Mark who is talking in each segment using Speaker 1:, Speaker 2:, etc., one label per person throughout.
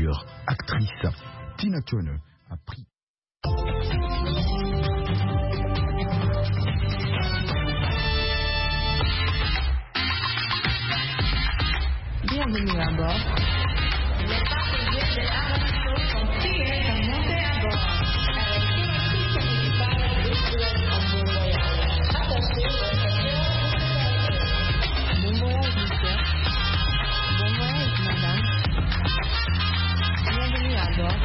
Speaker 1: chanteur, actrice. Tina Turner a pris...
Speaker 2: Bienvenue à bord. Les passagers de Aramco sont priés de monter à bord. Bon voyage, monsieur. Bon voyage, madame. Bienvenue à bord.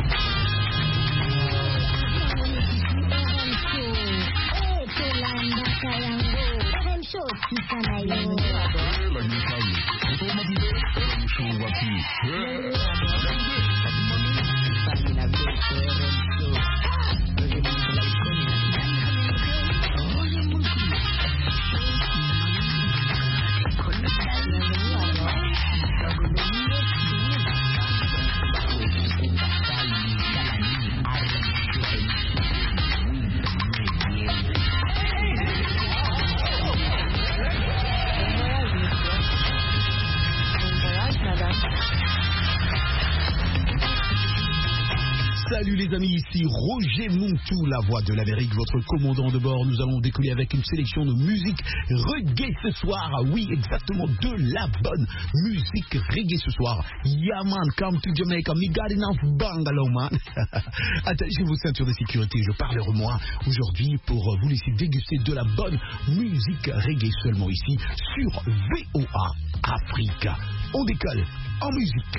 Speaker 1: Salut les amis, ici Roger Montou, la voix de l'Amérique, votre commandant de bord. Nous allons décoller avec une sélection de musique reggae ce soir. Oui, exactement, de la bonne musique reggae ce soir. Yeah man, come to Jamaica, me got enough bungalow man. Attachez vos ceintures de sécurité, je parlerai moi aujourd'hui pour vous laisser déguster de la bonne musique reggae seulement ici sur VOA Africa. On décolle en musique.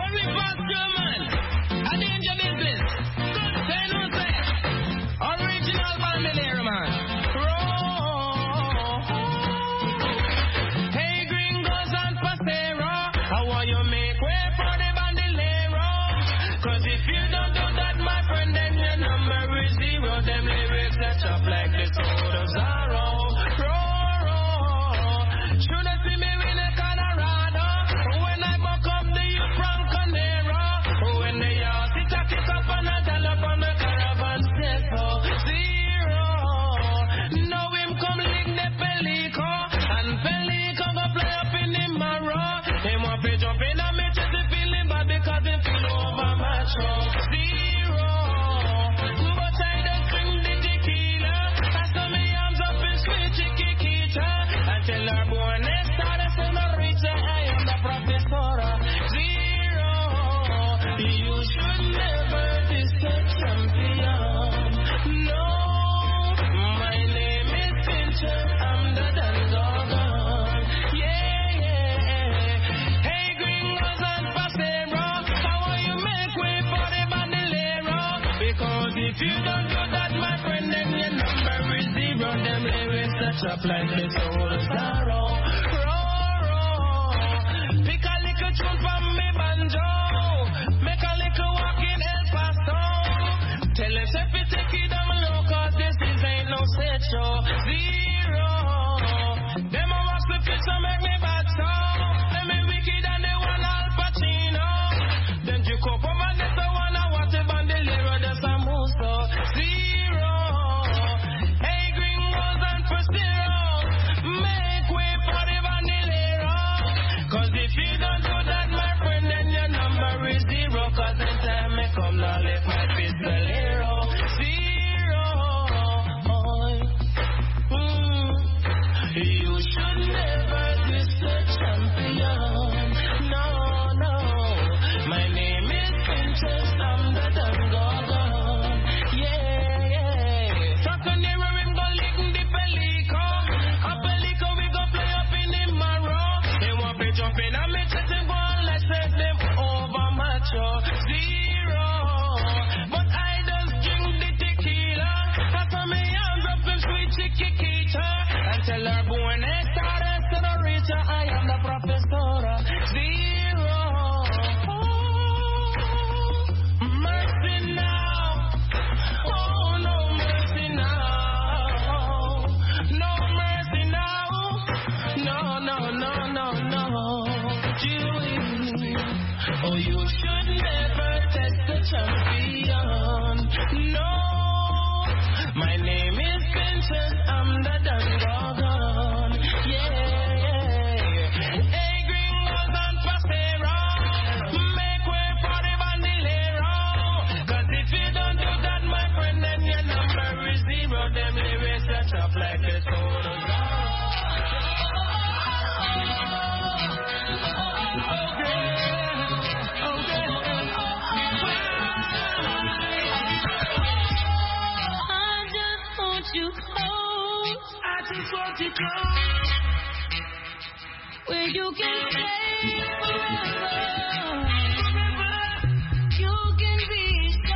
Speaker 3: A danger business. Say no say. Original bandolero man. Hey gringos and pasero, how want you make way for the bandolero? Cause if you don't do that, my friend, then your number is zero. Them lyrics that chop like the sword of Zorro. Should I see me in a Colorado when I buck up the youth from Conero? When they all sit a kick up and a tell up on the caravan step zero. Now him come lick the Pelico and Pelico go play up in the marrow. Him want to jump in and me just feeling bad because him feel over macho zero. But I don't drink the tequila. I saw me arms up in sweet chiquita. I tell her boy next time I say no reach I am the professor zero. You should never diss a champion. No, my name is Fincher. I'm the Dangogon. Yeah. Hey, gringos and pasero, how will you make way for the bandolero? Because if you don't do that, my friend, then your number is zero. Them lyrics that chop like the soul of sorrow. Pick a little tune from me banjo. Make a little walk in El Paso. Tell them if you take it down low, cause this ain't no set show. Zero. Them a watch the fish and make me bad so. Them me wicked and they want Al Pacino. Them you cope over this the one I watch the bandolero, that's a muso. Zero. Hey gringos and pasteros, make way for the bandolero. Cause if you don't do that, my friend, then your number is zero. Cause in time may come, now let my pistol hero. Zero. You should never diss a champion. No. My name is Princess, I'm the Dangogon. Yeah. Trackanero, him go lick the Pelico. A Pelico, we go play up in the marrow. They want to jump in and me chest him go and let's set them over macho. Zero. to go where you can stay forever. You can be so.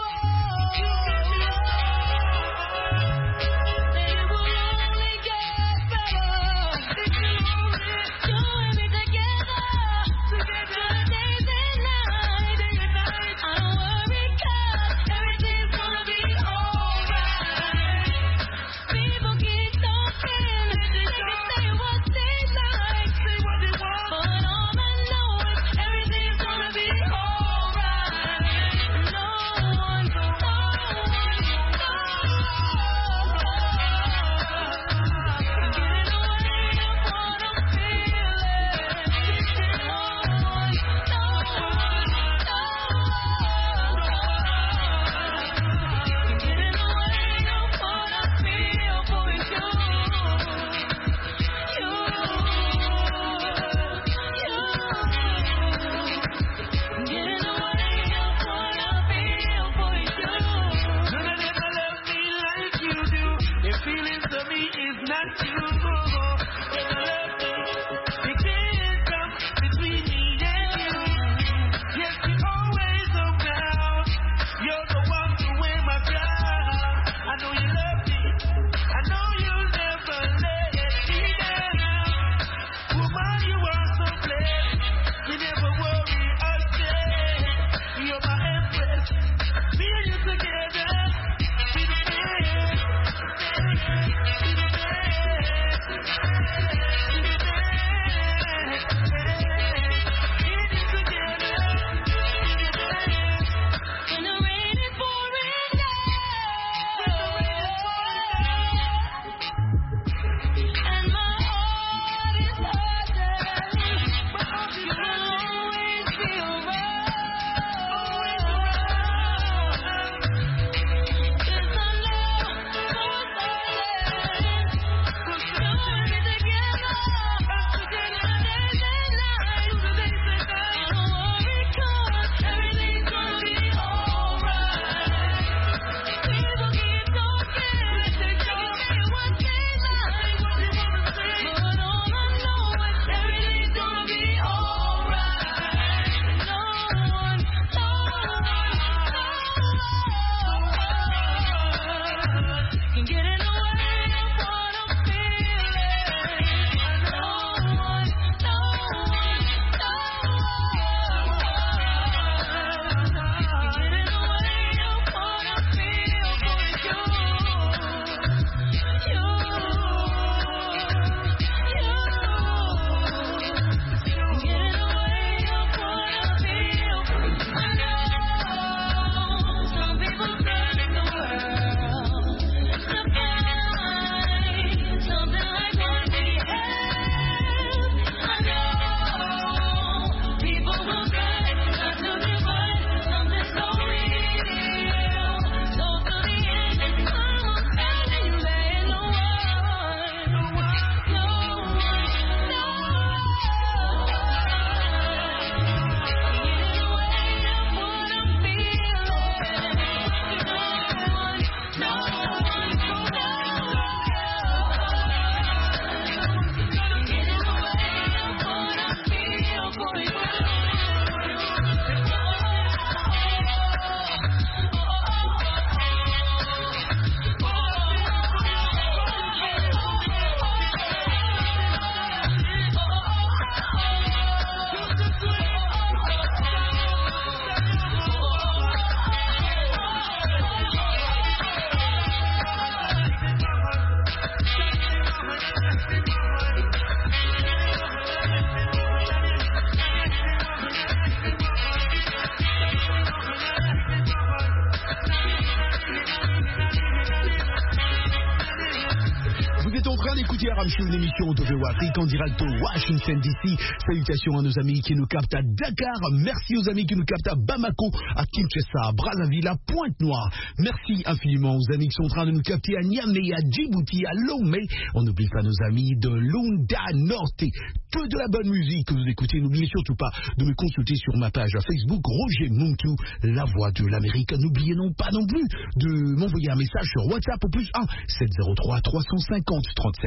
Speaker 1: Une émission de Afrique en direct de Washington DC. Salutations à nos amis qui nous captent à Dakar. Merci aux amis qui nous captent à Bamako, à Kinshasa, à Brazzaville, à Pointe-Noire. Merci infiniment aux amis qui sont en train de nous capter à Niamey, à Djibouti, à Lomé. On n'oublie pas nos amis de Lunda Norte. Que de la bonne musique que vous écoutez. N'oubliez surtout pas de me consulter sur ma page Facebook Roger Muntu, la voix de l'Amérique. N'oubliez pas non plus de m'envoyer un message sur WhatsApp au +1 703 350 37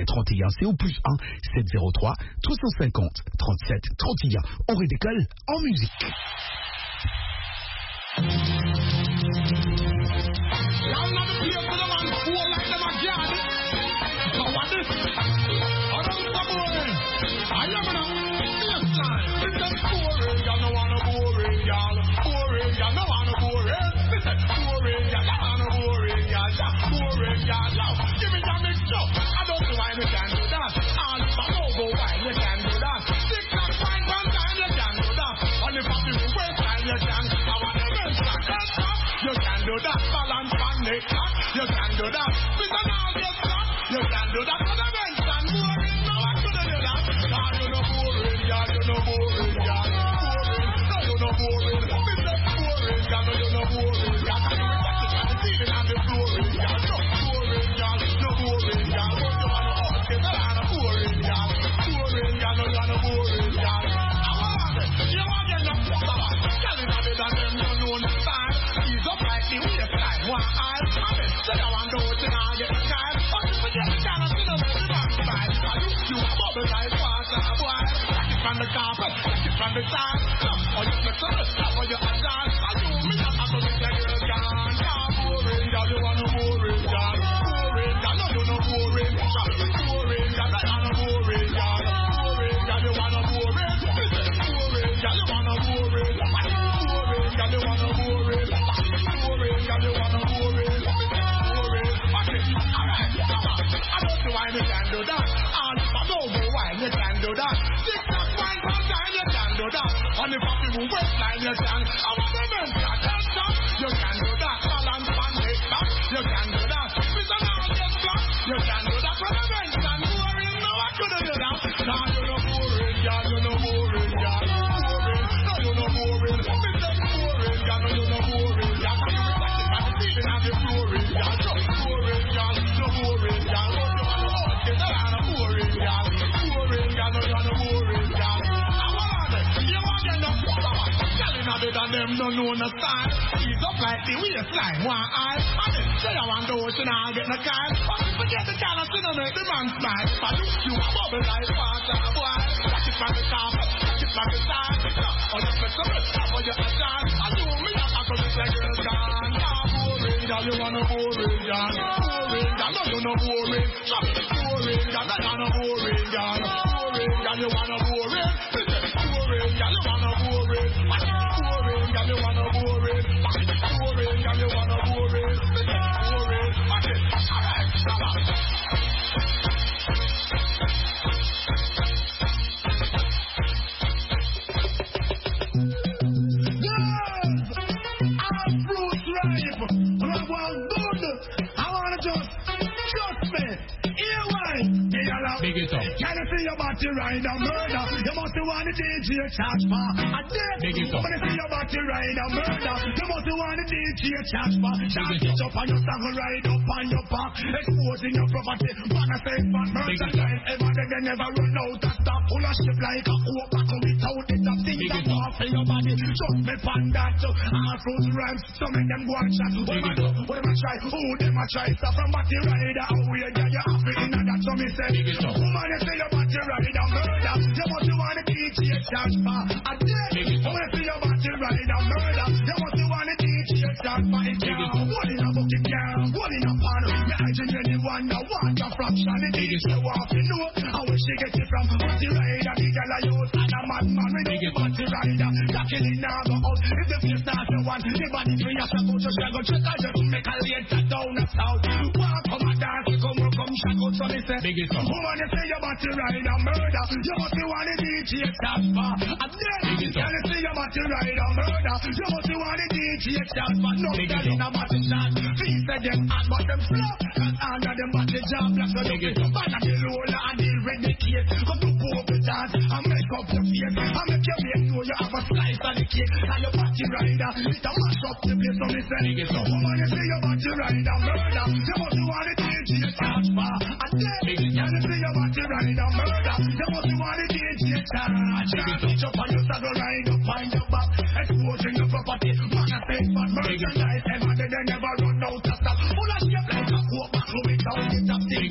Speaker 1: 31. C'est au plus 1 703 350 37 31. On redécolle en musique.
Speaker 4: Exposing your property, wanna say fat merchandise. Ever they never run out of stuff. Full of shit like a hope, but without it, the things that off in your body. Trust me, pan that. All fruits rhymes, so make them go and chat. What am I do? What am I try? Who them I try? Stuff from Batty Rider, how we get you happy in that. So me say, woman, you say your Batty Rider murder. You must want to teach you transfer. I did. Woman, you say your Batty Rider murder. You must want to teach you transfer. What in a bucket, girl? What in a pan? Anyone that want a fraction, it is you want to know how she get it from. Batty Rider, the girl I use, and a madman with no Batty Rider. That killing now go out. If the face not the one, the body free as a go to shag out. Check out just make a later down the south. Walk come a dance, come shag out. So they say, woman, you say your Batty Rider murder. You must be one of the DJ transfer. And then, you say your Batty Rider murder. You must be one of the DJ transfer. No girl in a Batty dance. Please say them hot, but them flop. Under them body job, like a look it. But I the roller and the ready cake. Come to poke the dance and make up your face. And make your face know you have a slice of the cake. And your Batty Rider, it a mash up the place. So me say, woman, you say your Batty Rider murder. You must be one of the DJ transfer. And then, you say your Batty Rider murder. You must be one of the DJ transfer. Reach up on your saddle, ride up on your back. Exposing your property. Man, I say, but merchandise. Ever they never run out of stuff. Full of shit like a hope. Without it, I'm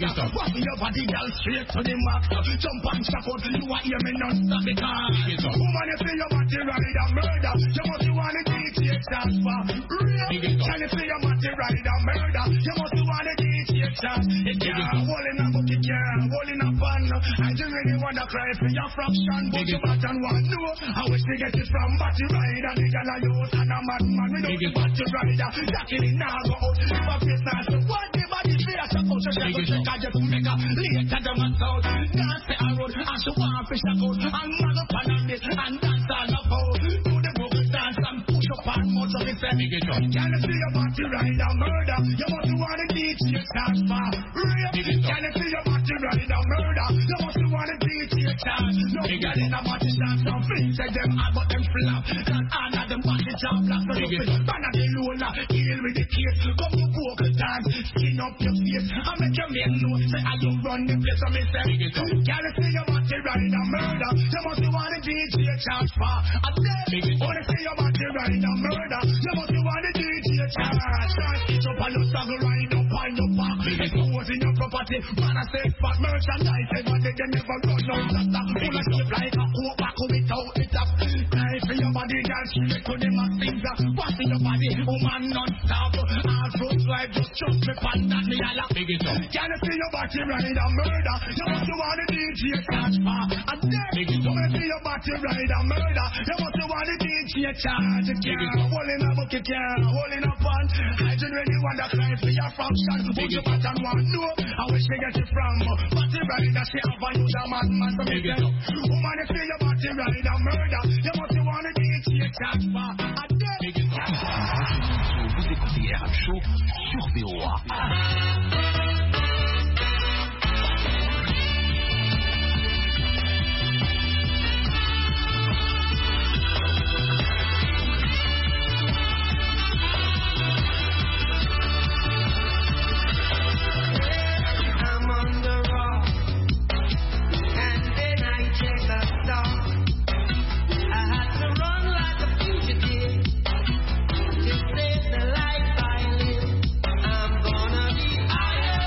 Speaker 4: Walk your body, girl, straight to the max. Jump and shock out, you are hear me non-stop because woman, you see your body ride a murder. You must want to DJ chance for real. Can you see your body ride a murder? You must want to DJ chance. It can't hold in a book, it can't hold in a pan. I just really want to cry for your fraction, but you got and want to know. I wish to get it from body rider. The girl I use and a madman without the body rider. That killing now go out. If a face nice, what the body fear? So go to check out, just make a later down and south. Dance the road and she want fish a goat. And man up on it and dance all about. Do the boogie dance and push up and much of it. Can you see your body ride a murder? You must want to teach your chance for real. Can you see your body ride a murder? You must want to teach your chance. No girl in a body dance, no flinch like them hard but them flap. And honor them body job black. So you fit ban at the lola, deal with the case. Come to vocal dance, skin up your face. I make your men know, say I don't run the place. I me say, can you see your body ride a murder? You must want to teach your chance for a day. Wanna see your body ride a murder? You must want to teach your chance. It's up on your saddle, ride up on your back. Expose in your property, man I say fat merchandise. Everybody they never run out of that. Full of shit like a coke back without it up. Knife in your body, girl, straight to the max finger. What's in your body, woman non-stop. All fruits like just trust me, pan that me a lot. Can you see your body ride a murder? You must want to DJ charge for a day. You must see your body ride a murder. You must want to DJ charge. You can't hold in a book, you can't hold in a pan. I just really want to cry for your function. Put your button one, no. I wish they get it from body rider. She have a use a madman to make it. Woman, you see your body ride a murder. You must want to DJ charge for a day.
Speaker 1: Vous écoutez RM Show sur VOA.
Speaker 3: To save the life I live, I'm gonna be higher.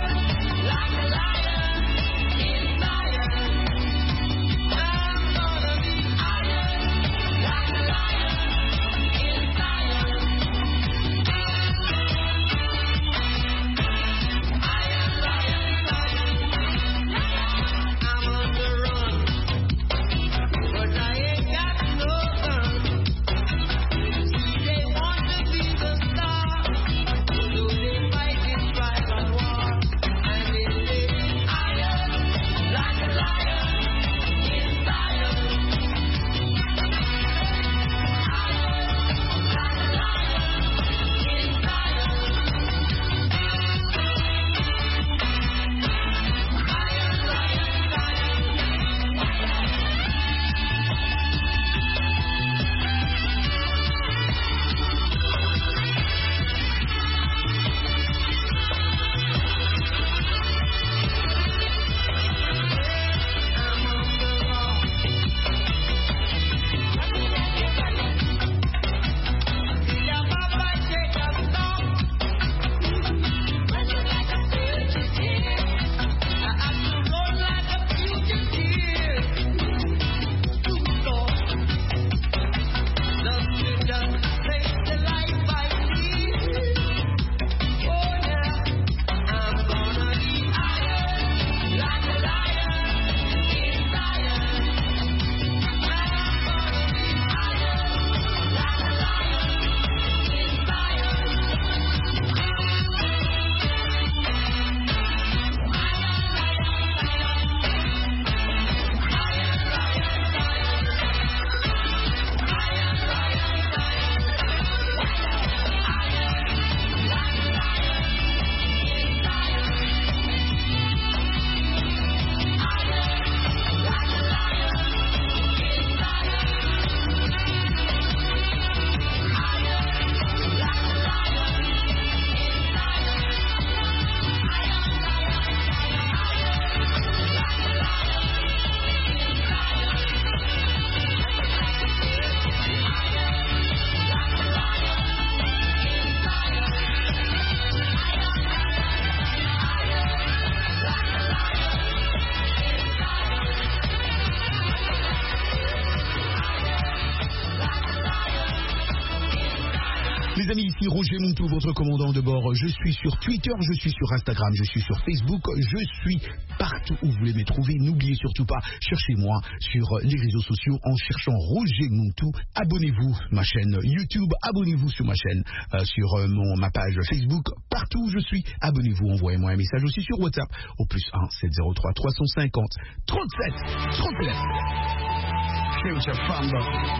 Speaker 1: Les amis, ici Roger Montou, votre commandant de bord. Je suis sur Twitter, je suis sur Instagram, je suis sur Facebook, je suis partout où vous voulez me trouver. N'oubliez surtout pas, cherchez-moi sur les réseaux sociaux en cherchant Roger Montou. Abonnez-vous ma chaîne YouTube, abonnez-vous sur ma chaîne, sur ma page Facebook. Partout où je suis, abonnez-vous, envoyez-moi un message aussi sur WhatsApp au +1 703 350 37 39.
Speaker 4: Future Fambo.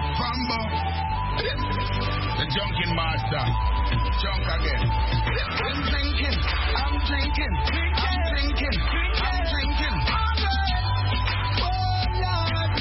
Speaker 4: The junkin' master. Junk again. I'm drinking. I'm drinking. Oh, Lord.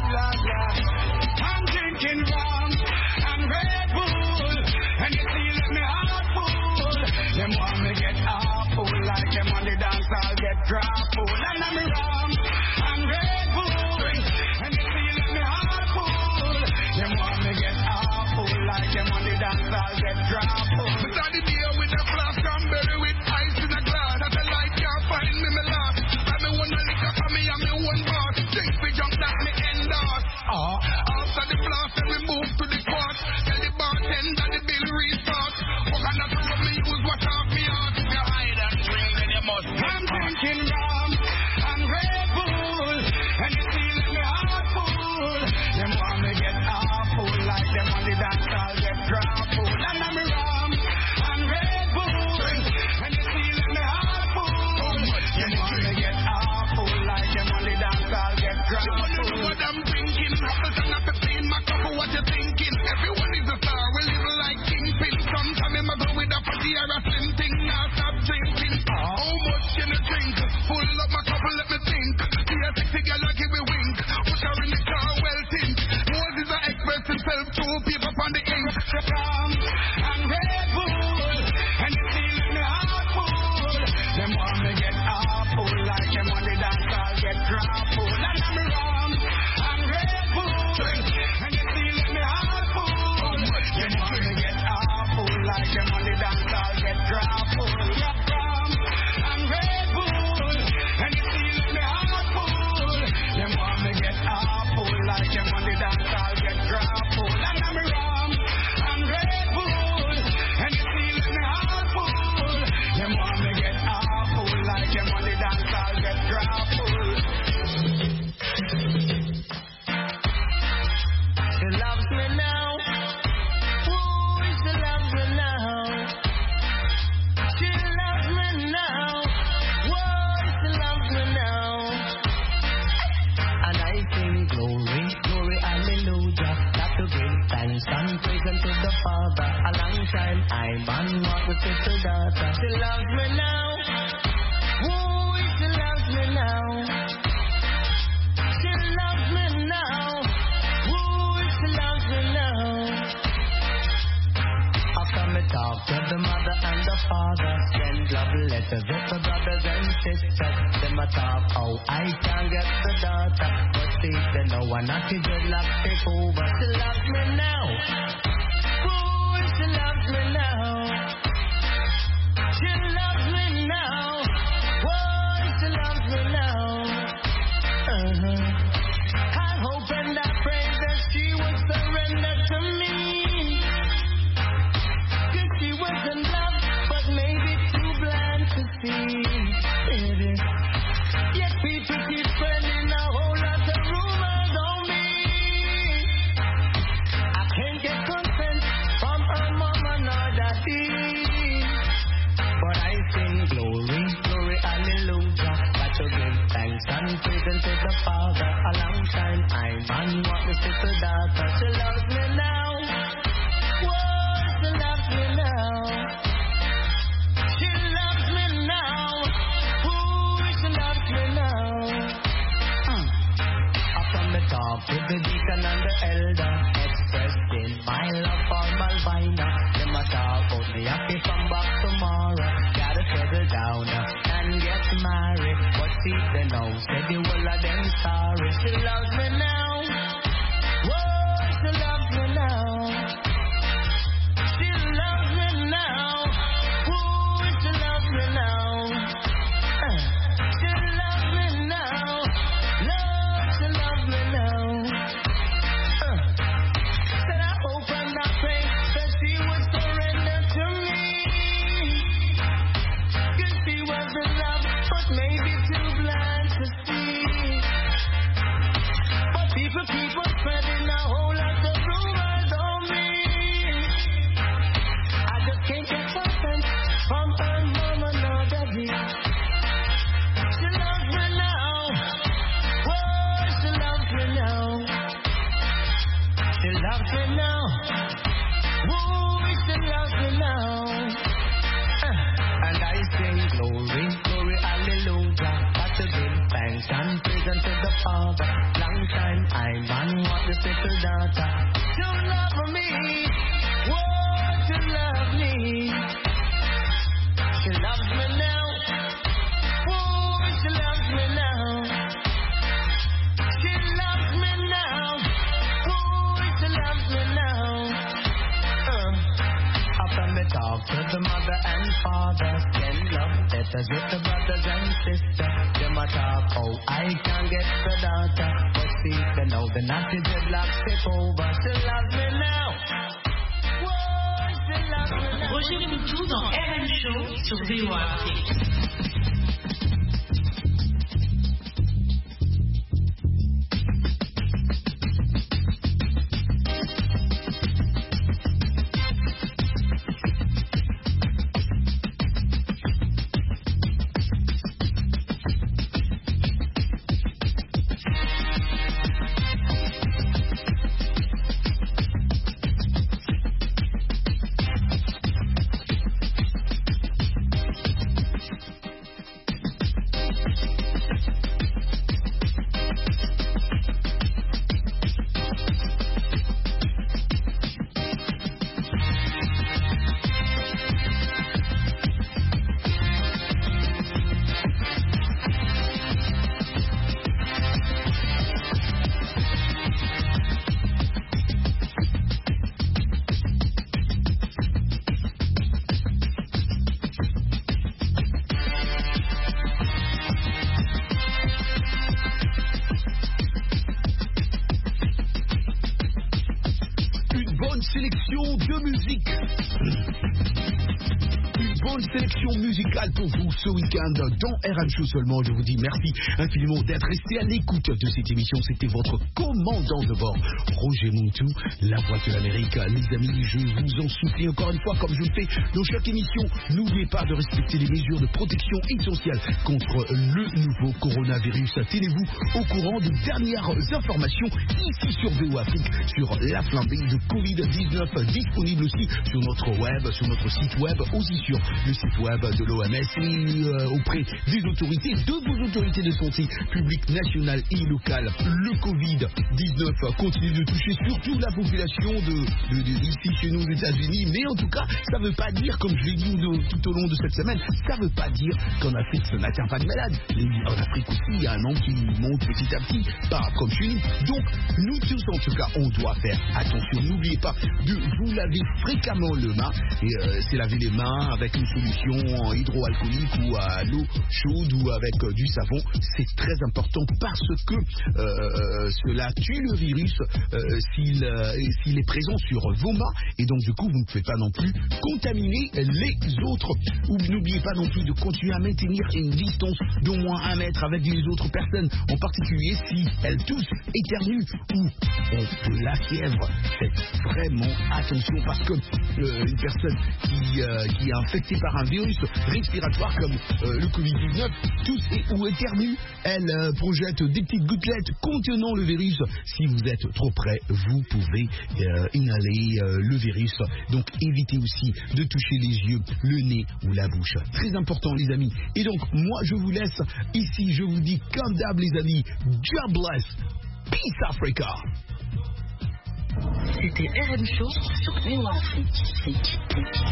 Speaker 4: I'm drinking rum and Red Bull. And you see, let me heart full. Them want me get awful. Like them on the dance, I'll get drop full. And I'm rum and Red Bull. And you see, let me heart full. Them want me get awful. Like them on the dance, I'll get drop full. We started the day with a flask cranberry with ice in a glass. That the light can't find me, me laugh. I me one liquor for me and me one boss. Drink me junk that me endorse. After the blast, then we move to the court. Tell the bartender the bill restart. What kind of road me use, watch off me out. If you hide and drink, then you must get I'm drinking rum and Red Bull. And you feel me heart full. Them want me get awful. Like them on the dance, I'll get drop full. And I'm rum and Red Bull. And you feel me heart full. Them want me get awful. Like them on the dance, I'll get drop full. What I'm drinking, apples and a 15, my cup, what you thinking? Everyone is a star, we live like kingpin. Sometimes I'm go with a party or a slim thing, now stop drinking. How much can you drink? Full up my cup and let me think. See a sexy girl, I give me wink. Put her in the car, well think. Moses a express himself, two people on the ink. Come and Red Bull, and you feel me heart full. Them want me get awful, like them on the dance, I'll get drop full. And I'm rum and Red Bull, and you feel me heart full. Them want me get awful, like them on the dance, I'll get drop full. Rum and Red Bull, and you feel me heart full. Them want me get awful, like them on the dance, I'll get drop full. And I'm rum and Red Bull, and you feel me heart full. Them want me get awful, like them on the dance, I'll get drop full.
Speaker 3: She loves me now. Ooh, she loves me now. She loves me now. Whoa, she loves me now. And I sing glory, glory, hallelujah. Got to give thanks and praise unto the Father. A long time I'm on walk with little daughter. She loves me now. Ooh, she loves me now. She loves me now. Ooh, she loves me now. After me talk to the mother and the father, send love letters with the brothers and sisters. Them a talk how I can get the daughter, but see they know I'm not the dreadlock take over. She loves me now. Ooh, she loves me now. She loves me now. Ooh, she loves me now. I hope and I pray that she would surrender to me. 'Cause she was in love, but maybe too blind to see. Yet people keep spreading a whole lot of rumors on me. I can't get consent from her mama nor daddy. But I sing glory, glory, hallelujah. Got to give thanks and praise unto the Father. A long time I'm on what the sister daughter. She loves me now. Whoa, she loves me now. She loves me now. Ooh, she loves me now. After me talk with the deacon and the elder, expressing my love for Malvina. Them a talk about me happy come back tomorrow. Gotta settle down and get married. But see they know, say the whole of them sorry. She loves me now. Whoa, she loves me now. She loves me now. Ooh, she loves me now. She loves me now. Love, she loves me now. Said I hope and I pray that she would surrender. now. And I sing glory, glory, hallelujah. Got to give thanks and praise unto the Father. Long time I man want the little daughter to love me. Whoa, to love me. She loves me now. Whoa, she loves me now. She loves me now. Whoa, she loves me now. After me talk to the mother and father, send love letters with the brothers and sisters. Them a talk how I can get the daughter, but see they know the nasty dreadlocks take over. She loves me now. Whoa, she loves me now.
Speaker 2: Roger Moutou dans RM Show sur VOA Afrique.
Speaker 1: Sélection de musique. Une bonne sélection musicale pour vous ce week-end dans RM Show seulement. Je vous dis merci infiniment d'être resté à l'écoute de cette émission. C'était votre commandant de bord, Roger Moutou, la voix de l'Amérique. Les amis, je vous en supplie encore une fois, comme je le fais dans chaque émission, n'oubliez pas de respecter les mesures de protection essentielles contre le nouveau coronavirus. Tenez-vous au courant des dernières informations ici sur VOA Afrique sur la flambée de Covid-19, disponible aussi sur notre web, sur notre site web, aussi sur le site web de l'OMS et auprès des autorités, de vos autorités de santé publique, nationale et locale. Le Covid-19 continue de toucher surtout la population ici chez nous aux États-Unis, mais en tout cas, ça ne veut pas dire, comme je l'ai dit tout au long de cette semaine, ça ne veut pas dire qu'en Afrique, ça n'atteint pas de malades. En Afrique aussi, il y a un nombre qui monte petit à petit, pas comme chez nous. Donc, nous tous, en tout cas, on doit faire attention. N'oubliez pas de vous laver fréquemment les mains. Et c'est laver les mains avec une solution hydroalcoolique ou à l'eau chaude ou avec du savon. C'est très important parce que cela tue le virus s'il est présent sur vos mains. Et donc, du coup, vous ne pouvez pas non plus contaminer les autres. Ou n'oubliez pas non plus de continuer à maintenir une distance d'au moins 1 mètre avec les autres personnes, en particulier si elles toussent, éternuent ou ont de la fièvre. Faites vraiment attention parce que une personne qui est infectée par un virus respiratoire comme le Covid-19 tousse ou éternue, elle projette des petites gouttelettes contenant le virus. Si vous êtes trop près, vous pouvez inhaler le virus. Donc évitez aussi de toucher les yeux, le nez ou la bouche. Très important les amis. Et donc moi je vous laisse ici, je vous dis comme d'hab les amis, God bless, Peace Africa.
Speaker 2: C'était RM Show sur VOA Afrique.